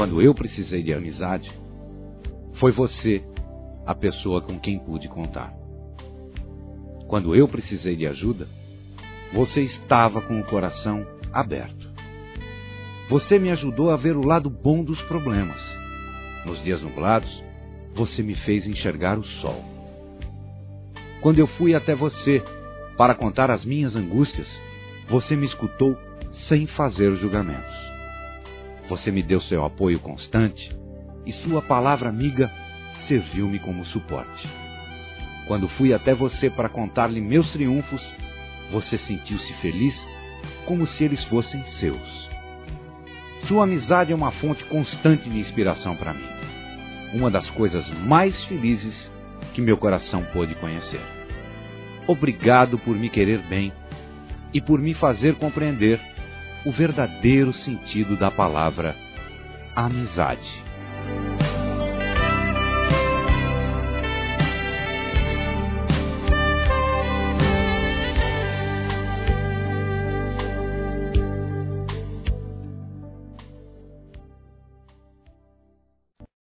Quando eu precisei de amizade, foi você a pessoa com quem pude contar. Quando eu precisei de ajuda, você estava com o coração aberto. Você me ajudou a ver o lado bom dos problemas. Nos dias nublados, você me fez enxergar o sol. Quando eu fui até você para contar as minhas angústias, você me escutou sem fazer julgamentos. Você me deu seu apoio constante e sua palavra amiga serviu-me como suporte. Quando fui até você para contar-lhe meus triunfos, você sentiu-se feliz como se eles fossem seus. Sua amizade é uma fonte constante de inspiração para mim. Uma das coisas mais felizes que meu coração pôde conhecer. Obrigado por me querer bem e por me fazer compreender o verdadeiro sentido da palavra amizade.